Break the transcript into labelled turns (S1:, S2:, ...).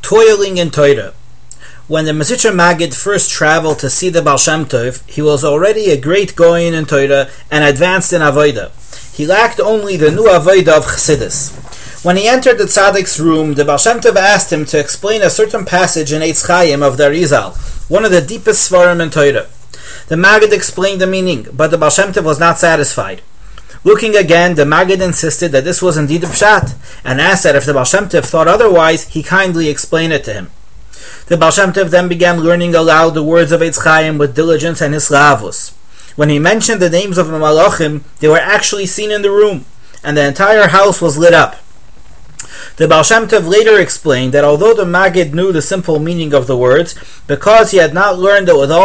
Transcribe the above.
S1: Toiling in Torah. When the Mesitcher Maggid first traveled to see the Baal Shem Tov, he was already a great goyin in Torah and advanced in Avodah. He lacked only the new Avodah of Chassidus. When he entered the Tzaddik's room, the Baal Shem Tov asked him to explain a certain passage in Eitz Chaim of the Arizal, one of the deepest svarim in Torah. The Maggid explained the meaning, but the Baal Shem Tov was not satisfied. Looking again, the Maggid insisted that this was indeed a pshat, and asked that if the Baal Shem Tov thought otherwise, he kindly explain it to him. The Baal Shem Tov then began learning aloud the words of Eitz Chaim with diligence and hislavus. When he mentioned the names of the Malachim, they were actually seen in the room, and the entire house was lit up. The Baal Shem Tov later explained that although the Maggid knew the simple meaning of the words, because he had not learned it with all